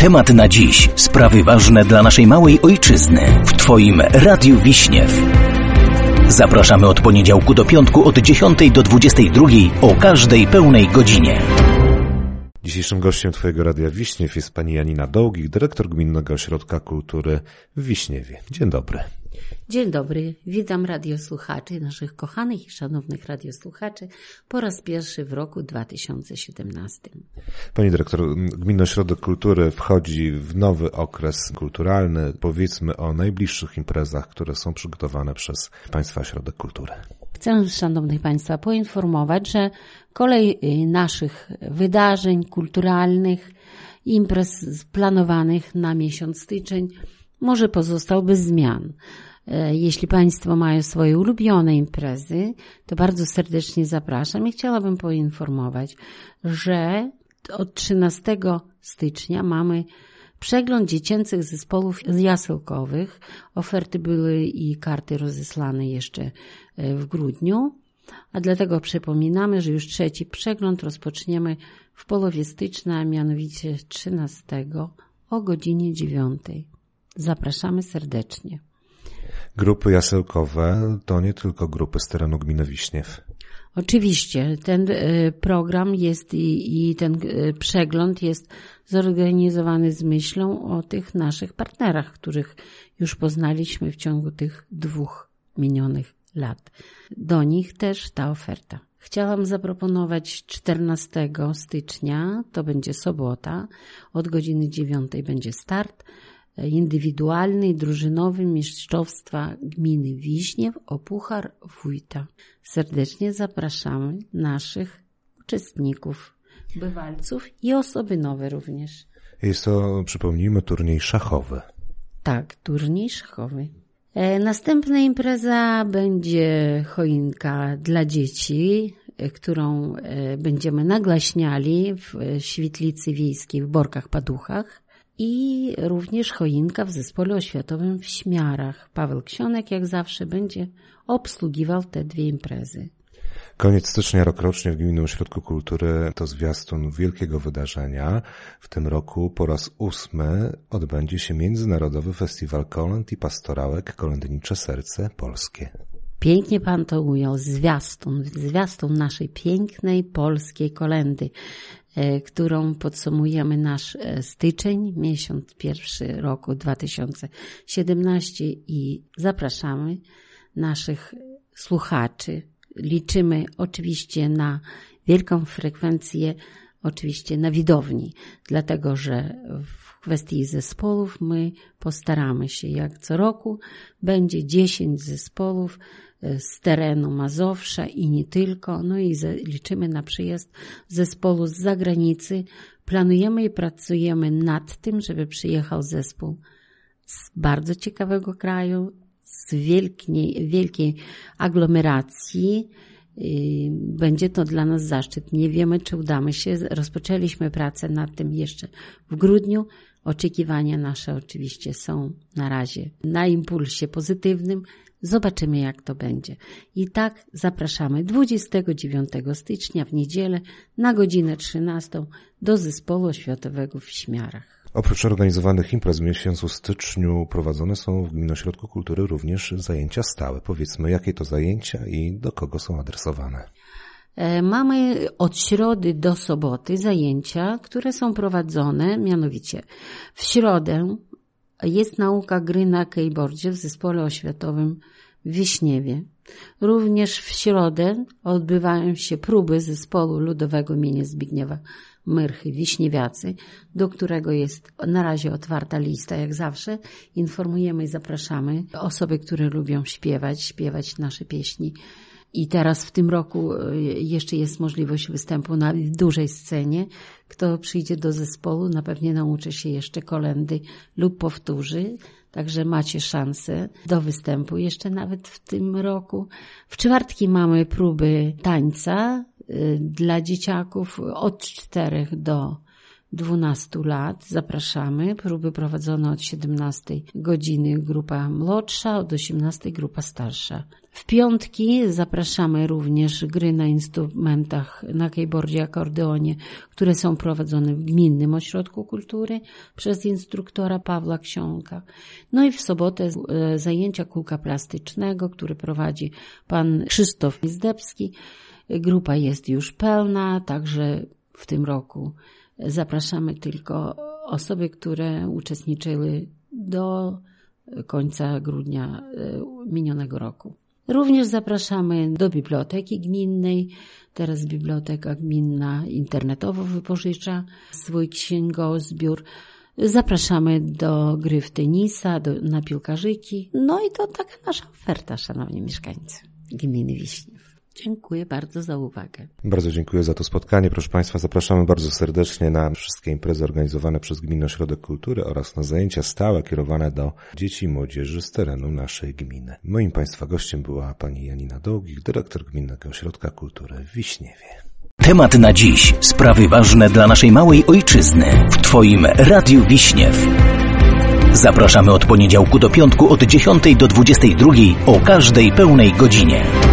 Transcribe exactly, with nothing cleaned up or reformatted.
Temat na dziś. Sprawy ważne dla naszej małej ojczyzny. W Twoim Radiu Wiśniew. Zapraszamy od poniedziałku do piątku od dziesiątej do dwudziestej drugiej o każdej pełnej godzinie. Dzisiejszym gościem Twojego Radia Wiśniew jest pani Janina Dołgik, dyrektor Gminnego Ośrodka Kultury w Wiśniewie. Dzień dobry. Dzień dobry, witam radiosłuchaczy, naszych kochanych i szanownych radiosłuchaczy po raz pierwszy w roku dwa tysiące siedemnastym. Pani dyrektor, Gminny Ośrodek Kultury wchodzi w nowy okres kulturalny. Powiedzmy o najbliższych imprezach, które są przygotowane przez Państwa Ośrodek Kultury. Chcę, szanownych Państwa, poinformować, że kolej naszych wydarzeń kulturalnych, imprez planowanych na miesiąc styczeń może pozostał bez zmian. Jeśli Państwo mają swoje ulubione imprezy, to bardzo serdecznie zapraszam i chciałabym poinformować, że od trzynastego stycznia mamy przegląd dziecięcych zespołów jasełkowych. Oferty były i karty rozesłane jeszcze w grudniu, a dlatego przypominamy, że już trzeci przegląd rozpoczniemy w połowie stycznia, a mianowicie trzynastego o godzinie dziewiątej. Zapraszamy serdecznie. Grupy jasełkowe to nie tylko grupy z terenu gminy Wiśniew. Oczywiście, ten program jest i, i ten przegląd jest zorganizowany z myślą o tych naszych partnerach, których już poznaliśmy w ciągu tych dwóch minionych lat. Do nich też ta oferta. Chciałam zaproponować czternastego stycznia, to będzie sobota, od godziny dziewiątej będzie start indywidualny i drużynowy mistrzostwa gminy Wiśniew o Puchar Wójta. Serdecznie zapraszamy naszych uczestników, bywalców i osoby nowe również. Jest to, przypomnijmy, turniej szachowy. Tak, turniej szachowy. E, następna impreza będzie choinka dla dzieci, e, którą e, będziemy nagłaśniali w e, świetlicy wiejskiej w Borkach-Paduchach. I również choinka w zespole oświatowym w Śmiarach. Paweł Ksionek jak zawsze będzie obsługiwał te dwie imprezy. Koniec stycznia rokrocznie w Gminnym Ośrodku Kultury to zwiastun wielkiego wydarzenia. W tym roku po raz ósmy odbędzie się Międzynarodowy Festiwal Kolęd i Pastorałek Kolędnicze Serce Polskie. Pięknie Pan to ujął, zwiastun, zwiastun naszej pięknej polskiej kolędy, którą podsumujemy nasz styczeń, miesiąc pierwszy roku dwa tysiące siedemnasty i zapraszamy naszych słuchaczy. Liczymy oczywiście na wielką frekwencję, oczywiście na widowni, dlatego że w kwestii zespołów my postaramy się, jak co roku będzie dziesięć zespołów z terenu Mazowsza i nie tylko, no i liczymy na przyjazd zespołu z zagranicy. Planujemy i pracujemy nad tym, żeby przyjechał zespół z bardzo ciekawego kraju, z wielkiej, wielkiej aglomeracji. Będzie to dla nas zaszczyt. Nie wiemy, czy udamy się. Rozpoczęliśmy pracę nad tym jeszcze w grudniu. Oczekiwania nasze oczywiście są na razie na impulsie pozytywnym. Zobaczymy, jak to będzie. I tak zapraszamy dwudziestego dziewiątego stycznia w niedzielę na godzinę trzynastą do zespołu oświatowego w Śmiarach. Oprócz organizowanych imprez w miesiącu styczniu prowadzone są w Gminnym Ośrodku Kultury również zajęcia stałe. Powiedzmy, jakie to zajęcia i do kogo są adresowane? Mamy od środy do soboty zajęcia, które są prowadzone, mianowicie w środę jest nauka gry na keyboardzie w zespole oświatowym w Wiśniewie. Również w środę odbywają się próby zespołu ludowego imienia Zbigniewa Myrchy Wiśniewiacy, do którego jest na razie otwarta lista, jak zawsze. Informujemy i zapraszamy osoby, które lubią śpiewać, śpiewać nasze pieśni. I teraz w tym roku jeszcze jest możliwość występu na dużej scenie. Kto przyjdzie do zespołu, na pewno nauczy się jeszcze kolędy lub powtórzy. Także macie szansę do występu jeszcze nawet w tym roku. W czwartki mamy próby tańca dla dzieciaków od czterech do dwunastu lat. Zapraszamy. Próby prowadzone od siedemnastej godziny grupa młodsza, od osiemnastej grupa starsza. W piątki zapraszamy również gry na instrumentach, na keyboardzie, akordeonie, które są prowadzone w Gminnym Ośrodku Kultury przez instruktora Pawła Ksiąka. No i w sobotę zajęcia kółka plastycznego, które prowadzi pan Krzysztof Zdebski. Grupa jest już pełna, także w tym roku zapraszamy tylko osoby, które uczestniczyły do końca grudnia minionego roku. Również zapraszamy do biblioteki gminnej. Teraz biblioteka gminna internetowo wypożycza swój księgozbiór. Zapraszamy do gry w tenisa, do, na piłkarzyki. No i to taka nasza oferta, szanowni mieszkańcy gminy Wiśniew. Dziękuję bardzo za uwagę. Bardzo dziękuję za to spotkanie. Proszę Państwa, zapraszamy bardzo serdecznie na wszystkie imprezy organizowane przez Gminny Ośrodek Kultury oraz na zajęcia stałe kierowane do dzieci i młodzieży z terenu naszej gminy. Moim Państwa gościem była pani Janina Dołgich, dyrektor Gminnego Ośrodka Kultury w Wiśniewie. Temat na dziś. Sprawy ważne dla naszej małej ojczyzny. W Twoim Radiu Wiśniew. Zapraszamy od poniedziałku do piątku od dziesiątej do dwudziestej drugiej o każdej pełnej godzinie.